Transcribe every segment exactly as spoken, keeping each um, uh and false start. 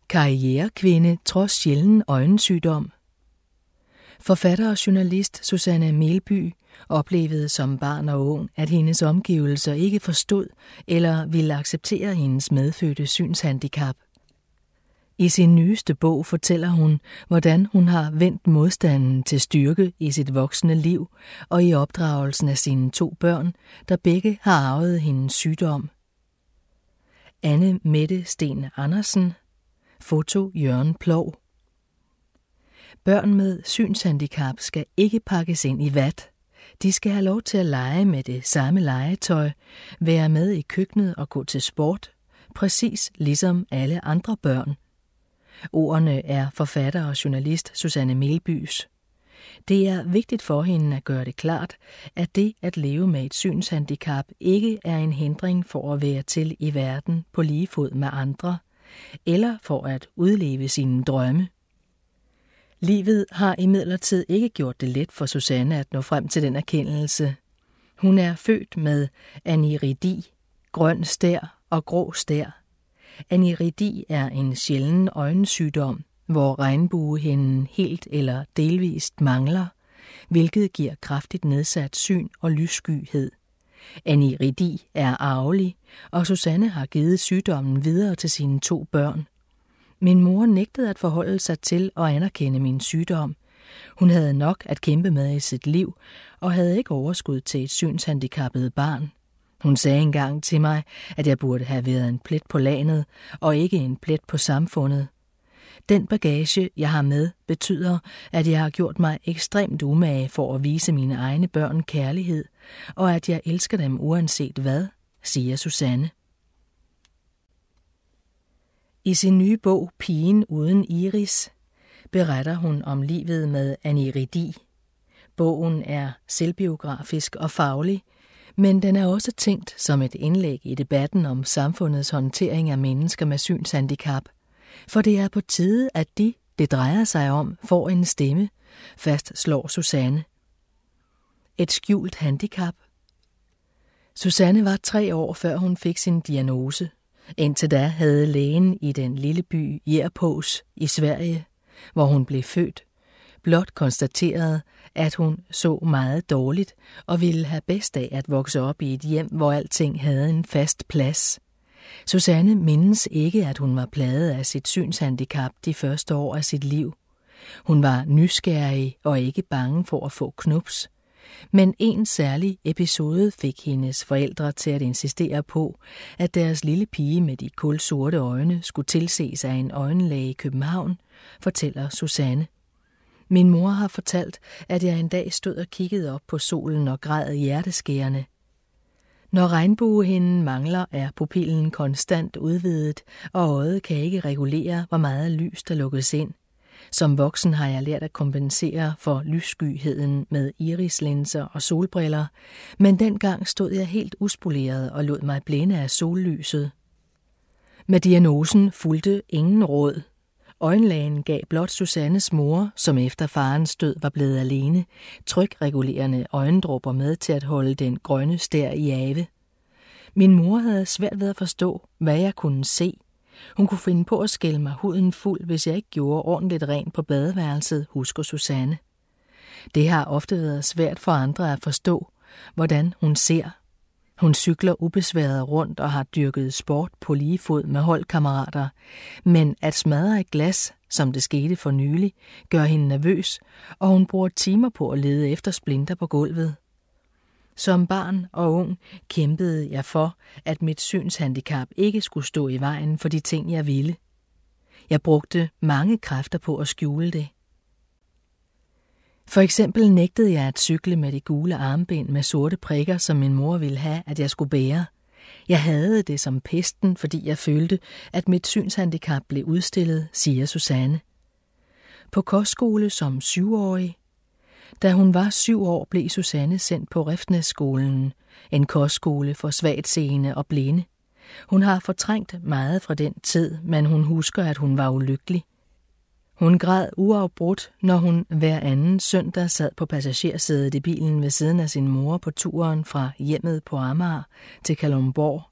Karrierekvinde trods sjælden øjensygdom. Forfatter og journalist Susanne Melby oplevede som barn og ung, at hendes omgivelser ikke forstod eller ville acceptere hendes medfødte synshandicap. I sin nyeste bog fortæller hun, hvordan hun har vendt modstanden til styrke i sit voksne liv og i opdragelsen af sine to børn, der begge har arvet hendes sygdom. Anne Mette Steen Andersen. Foto Jørgen Plov. Børn med synshandicap skal ikke pakkes ind i vat. De skal have lov til at lege med det samme legetøj, være med i køkkenet og gå til sport, præcis ligesom alle andre børn. Ordene er forfatter og journalist Susanne Melbys. Det er vigtigt for hende at gøre det klart, at det at leve med et synshandicap ikke er en hindring for at være til i verden på lige fod med andre, eller for at udleve sine drømme. Livet har imidlertid ikke gjort det let for Susanne at nå frem til den erkendelse. Hun er født med aniridi, grøn stær og grå stær. Aniridi er en sjælden øjensygdom, hvor regnbuehinden helt eller delvist mangler, hvilket giver kraftigt nedsat syn og lysskyhed. Aniridi er arvelig, og Susanne har givet sygdommen videre til sine to børn. Min mor nægtede at forholde sig til og anerkende min sygdom. Hun havde nok at kæmpe med i sit liv, og havde ikke overskud til et synshandicappet barn. Hun sagde engang til mig, at jeg burde have været en plet på lagenet, og ikke en plet på samfundet. Den bagage, jeg har med, betyder, at jeg har gjort mig ekstremt umage for at vise mine egne børn kærlighed, og at jeg elsker dem uanset hvad, siger Susanne. I sin nye bog Pigen uden iris beretter hun om livet med aniridi. Bogen er selvbiografisk og faglig, men den er også tænkt som et indlæg i debatten om samfundets håndtering af mennesker med synshandicap. For det er på tide, at de, det drejer sig om, får en stemme, fastslår Susanne. Et skjult handicap. Susanne var tre år, før hun fik sin diagnose. Indtil da havde lægen i den lille by Järpås i Sverige, hvor hun blev født, blot konstateret, at hun så meget dårligt og ville have bedst af at vokse op i et hjem, hvor alting havde en fast plads. Susanne mindes ikke, at hun var plaget af sit synshandicap de første år af sit liv. Hun var nysgerrig og ikke bange for at få knups. Men en særlig episode fik hendes forældre til at insistere på, at deres lille pige med de kulsorte øjne skulle tilses af en øjenlæge i København, fortæller Susanne. Min mor har fortalt, at jeg en dag stod og kiggede op på solen og græd hjerteskærende. Når regnbuehinden mangler, er pupillen konstant udvidet, og øjet kan ikke regulere, hvor meget lys der lukkes ind. Som voksen har jeg lært at kompensere for lysskyheden med irislinser og solbriller, men dengang stod jeg helt uspoleret og lod mig blænde af sollyset. Med diagnosen fulgte ingen råd. Øjenlægen gav blot Susannes mor, som efter farens død var blevet alene, trykregulerende øjendråber med til at holde den grønne stær i ave. Min mor havde svært ved at forstå, hvad jeg kunne se. Hun kunne finde på at skælde mig huden fuld, hvis jeg ikke gjorde ordentligt rent på badeværelset, husker Susanne. Det har ofte været svært for andre at forstå, hvordan hun ser. Hun cykler ubesværet rundt og har dyrket sport på lige fod med holdkammerater, men at smadre et glas, som det skete for nylig, gør hende nervøs, og hun bruger timer på at lede efter splinter på gulvet. Som barn og ung kæmpede jeg for, at mit synshandicap ikke skulle stå i vejen for de ting, jeg ville. Jeg brugte mange kræfter på at skjule det. For eksempel nægtede jeg at cykle med de gule armbind med sorte prikker, som min mor ville have, at jeg skulle bære. Jeg hadede det som pesten, fordi jeg følte, at mit synshandicap blev udstillet, siger Susanne. På kostskole som syvårig. Da hun var syv år, blev Susanne sendt på Refsnæsskolen, en kostskole for svagtseende og blinde. Hun har fortrængt meget fra den tid, men hun husker, at hun var ulykkelig. Hun græd uafbrudt, når hun hver anden søndag sad på passagersædet i bilen ved siden af sin mor på turen fra hjemmet på Amager til Kalundborg.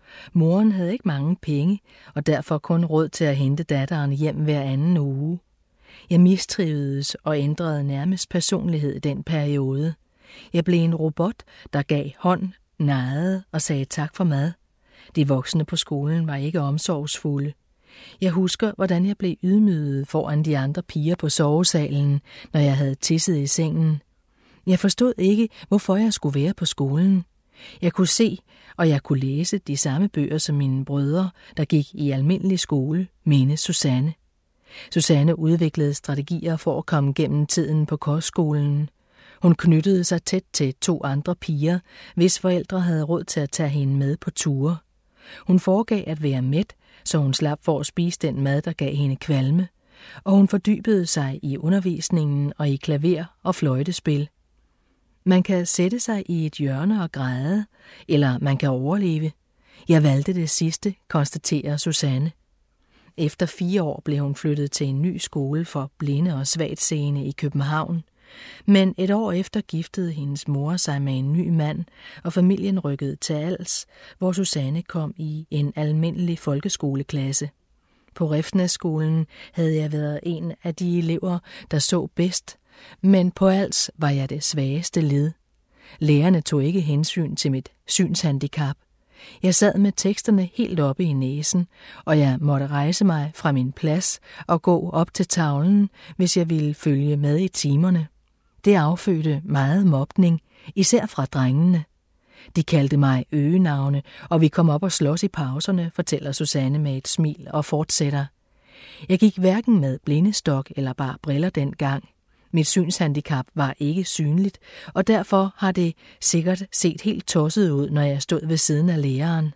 Moren havde ikke mange penge, og derfor kun råd til at hente datteren hjem hver anden uge. Jeg mistrivedes og ændrede nærmest personlighed i den periode. Jeg blev en robot, der gav hånd, narrede og sagde tak for mad. De voksne på skolen var ikke omsorgsfulde. Jeg husker, hvordan jeg blev ydmyget foran de andre piger på sovesalen, når jeg havde tisset i sengen. Jeg forstod ikke, hvorfor jeg skulle være på skolen. Jeg kunne se, og jeg kunne læse de samme bøger som mine brødre, der gik i almindelig skole, mente Susanne. Susanne udviklede strategier for at komme gennem tiden på kostskolen. Hun knyttede sig tæt til to andre piger, hvis forældre havde råd til at tage hende med på ture. Hun foregav at være mæt, så hun slap for at spise den mad, der gav hende kvalme, og hun fordybede sig i undervisningen og i klaver og fløjtespil. Man kan sætte sig i et hjørne og græde, eller man kan overleve. Jeg valgte det sidste, konstaterer Susanne. Efter fire år blev hun flyttet til en ny skole for blinde og svagtseende i København. Men et år efter giftede hendes mor sig med en ny mand, og familien rykkede til Als, hvor Susanne kom i en almindelig folkeskoleklasse. På Refsnæsskolen havde jeg været en af de elever, der så bedst, men på Als var jeg det svageste led. Lærerne tog ikke hensyn til mit synshandicap. Jeg sad med teksterne helt oppe i næsen, og jeg måtte rejse mig fra min plads og gå op til tavlen, hvis jeg ville følge med i timerne. Det affødte meget mobning, især fra drengene. De kaldte mig øgenavne, og vi kom op og slås i pauserne, fortæller Susanne med et smil og fortsætter. Jeg gik hverken med blindestok eller bare briller dengang. Mit synshandicap var ikke synligt, og derfor har det sikkert set helt tosset ud, når jeg stod ved siden af læreren.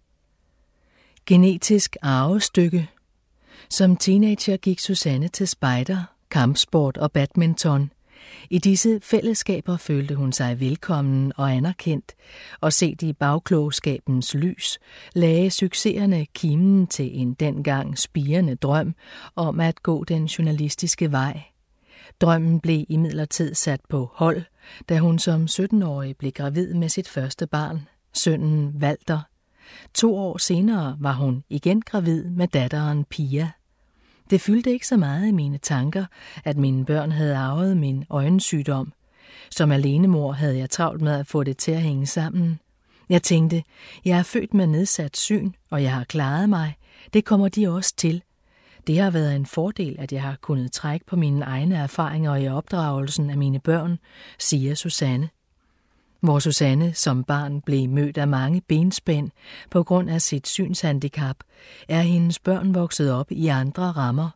Genetisk arvestykke. Som teenager gik Susanne til spejder, kampsport og badminton. I disse fællesskaber følte hun sig velkommen og anerkendt, og set i bagklogskabens lys lagde succeserne kimen til en dengang spirende drøm om at gå den journalistiske vej. Drømmen blev imidlertid sat på hold, da hun som sytten-årig blev gravid med sit første barn, sønnen Walter. To år senere var hun igen gravid med datteren Pia. Det fyldte ikke så meget i mine tanker, at mine børn havde arvet min øjensygdom. Som alenemor havde jeg travlt med at få det til at hænge sammen. Jeg tænkte, jeg er født med nedsat syn, og jeg har klaret mig. Det kommer de også til. Det har været en fordel, at jeg har kunnet trække på mine egne erfaringer i opdragelsen af mine børn, siger Susanne. Hvor Susanne som barn blev mødt af mange benspænd på grund af sit synshandicap, er hendes børn vokset op i andre rammer.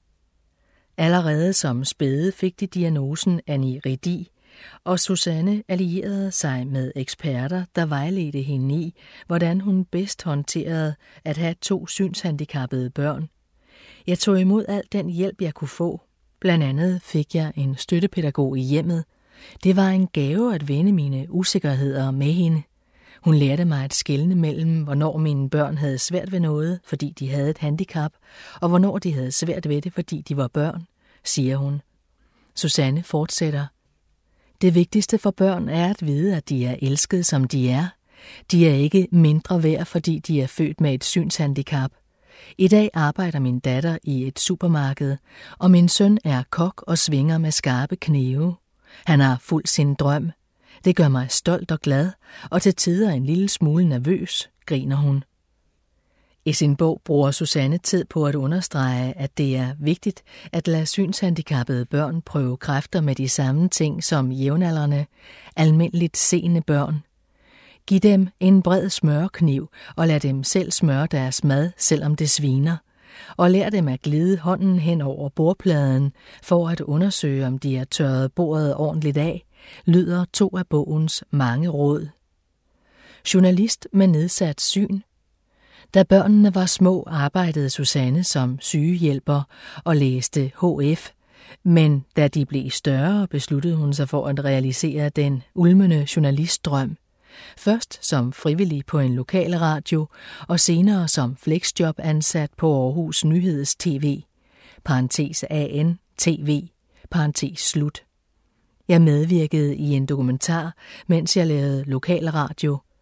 Allerede som spæde fik de diagnosen aniridi, og Susanne allierede sig med eksperter, der vejledte hende i, hvordan hun bedst håndterede at have to synshandicappede børn. Jeg tog imod al den hjælp, jeg kunne få. Blandt andet fik jeg en støttepædagog i hjemmet. Det var en gave at vende mine usikkerheder med hende. Hun lærte mig at skelne mellem, hvornår mine børn havde svært ved noget, fordi de havde et handicap, og hvornår de havde svært ved det, fordi de var børn, siger hun. Susanne fortsætter. Det vigtigste for børn er at vide, at de er elsket, som de er. De er ikke mindre værd, fordi de er født med et synshandicap. I dag arbejder min datter i et supermarked, og min søn er kok og svinger med skarpe knive. Han har fulgt sin drøm. Det gør mig stolt og glad, og til tider en lille smule nervøs, griner hun. I sin bog bruger Susanne tid på at understrege, at det er vigtigt at lade synshandicappede børn prøve kræfter med de samme ting som jævnaldrende, almindeligt seende børn. Giv dem en bred smørkniv og lad dem selv smøre deres mad, selvom det sviner. Og lær dem at glide hånden hen over bordpladen for at undersøge, om de har tørret bordet ordentligt af, lyder to af bogens mange råd. Journalist med nedsat syn. Da børnene var små, arbejdede Susanne som sygehjælper og læste H F, men da de blev større, besluttede hun sig for at realisere den ulmende journalistdrøm. Først som frivillig på en lokal radio, og senere som flexjob-ansat på Aarhus Nyheds T V, parentes A N T V, parentes slut. Jeg medvirkede i en dokumentar, mens jeg lavede lokalradio.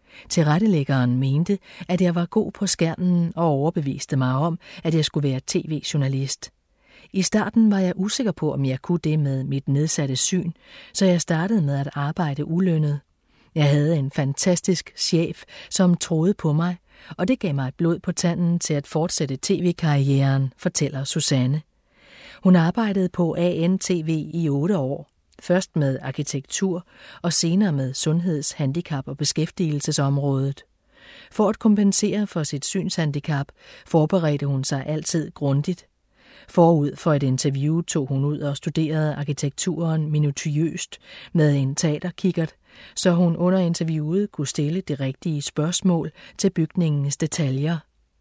Tilrettelæggeren mente, at jeg var god på skærmen og overbeviste mig om, at jeg skulle være tv-journalist. I starten var jeg usikker på, om jeg kunne det med mit nedsatte syn, så jeg startede med at arbejde ulønnet. Jeg havde en fantastisk chef, som troede på mig, og det gav mig blod på tanden til at fortsætte tv-karrieren, fortæller Susanne. Hun arbejdede på A N T V i otte år, først med arkitektur og senere med sundheds-, handicap- og beskæftigelsesområdet. For at kompensere for sit synshandicap forberedte hun sig altid grundigt. Forud for et interview tog hun ud og studerede arkitekturen minutiøst med en teaterkikkert, så hun under interviewet kunne stille de rigtige spørgsmål til bygningens detaljer.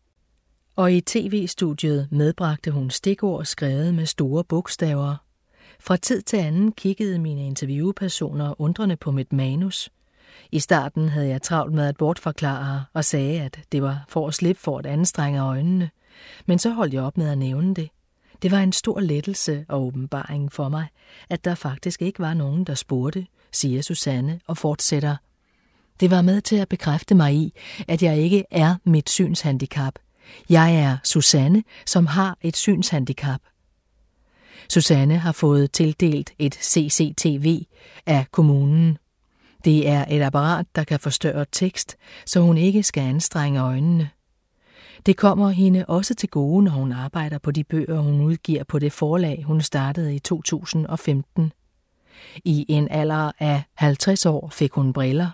Og i tv-studiet medbragte hun stikord skrevet med store bogstaver. Fra tid til anden kiggede mine interviewpersoner undrende på mit manus. I starten havde jeg travlt med at bortforklare og sagde, at det var for at slippe for at anstrenge øjnene, men så holdt jeg op med at nævne det. Det var en stor lettelse og åbenbaring for mig, at der faktisk ikke var nogen, der spurgte, siger Susanne og fortsætter. Det var med til at bekræfte mig i, at jeg ikke er mit synshandicap. Jeg er Susanne, som har et synshandicap. Susanne har fået tildelt et C C T V af kommunen. Det er et apparat, der kan forstørre tekst, så hun ikke skal anstrenge øjnene. Det kommer hende også til gode, når hun arbejder på de bøger, hun udgiver på det forlag, hun startede i to tusind og femten. I en alder af halvtreds år fik hun briller.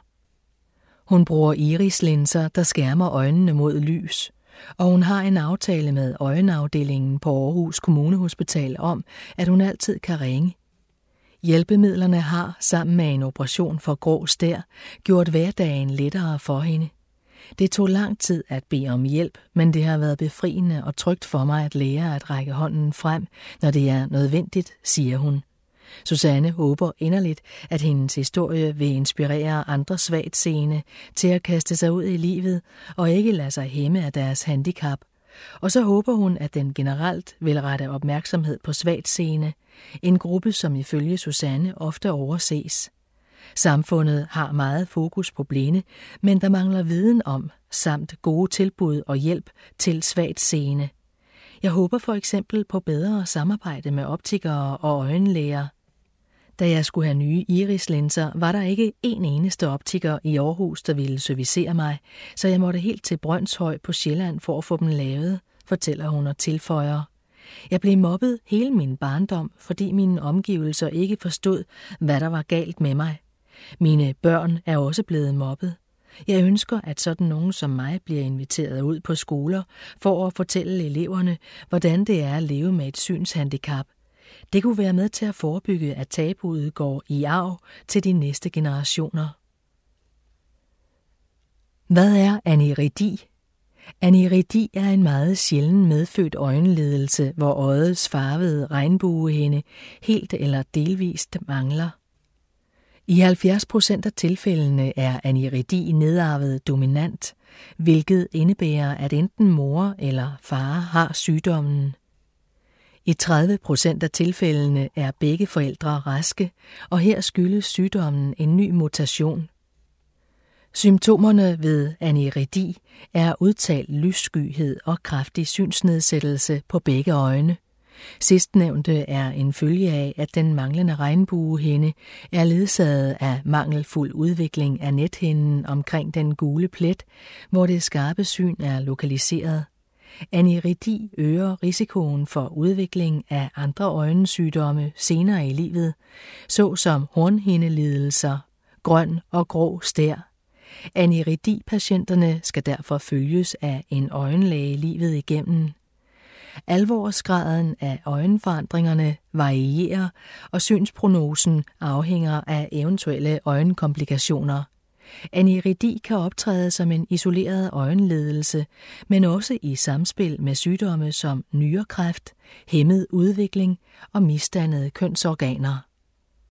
Hun bruger irislinser, der skærmer øjnene mod lys, og hun har en aftale med øjenafdelingen på Aarhus Kommunehospital om, at hun altid kan ringe. Hjælpemidlerne har, sammen med en operation for grå stær, gjort hverdagen lettere for hende. Det tog lang tid at bede om hjælp, men det har været befriende og trygt for mig at lære at række hånden frem, når det er nødvendigt, siger hun. Susanne håber inderligt, at hendes historie vil inspirere andre svagtseende til at kaste sig ud i livet og ikke lade sig hæmme af deres handicap. Og så håber hun, at den generelt vil rette opmærksomhed på svagtseende, en gruppe, som ifølge Susanne ofte overses. Samfundet har meget fokus på blinde, men der mangler viden om, samt gode tilbud og hjælp til svagtseende. Jeg håber for eksempel på bedre samarbejde med optikere og øjenlæger. Da jeg skulle have nye irislinser, var der ikke en eneste optiker i Aarhus, der ville servicere mig, så jeg måtte helt til Brønshøj på Sjælland for at få dem lavet, fortæller hun og tilføjer. Jeg blev mobbet hele min barndom, fordi mine omgivelser ikke forstod, hvad der var galt med mig. Mine børn er også blevet mobbet. Jeg ønsker, at sådan nogen som mig bliver inviteret ud på skoler for at fortælle eleverne, hvordan det er at leve med et synshandicap. Det kunne være med til at forebygge, at tabuet går i arv til de næste generationer. Hvad er aniridi? Aniridi er en meget sjælden medfødt øjenledelse, hvor øjets farvede regnbuehinde helt eller delvist mangler. I halvfjerds procent af tilfældene er aniridi nedarvet dominant, hvilket indebærer, at enten mor eller far har sygdommen. I tredive procent af tilfældene er begge forældre raske, og her skyldes sygdommen en ny mutation. Symptomerne ved aniridi er udtalt lysskyhed og kraftig synsnedsættelse på begge øjne. Sidstnævnte er en følge af, at den manglende regnbuehinde er ledsaget af mangelfuld udvikling af nethinden omkring den gule plet, hvor det skarpe syn er lokaliseret. Aniridi øger risikoen for udvikling af andre øjensygdomme senere i livet, såsom hornhindelidelser, grøn og grå stær. Aniridi-patienterne skal derfor følges af en øjenlæge livet igennem. Alvorsgraden af øjenforandringerne varierer, og synsprognosen afhænger af eventuelle øjenkomplikationer. Aniridi kan optræde som en isoleret øjenledelse, men også i samspil med sygdomme som nyrekræft, hæmmet udvikling og misdannede kønsorganer.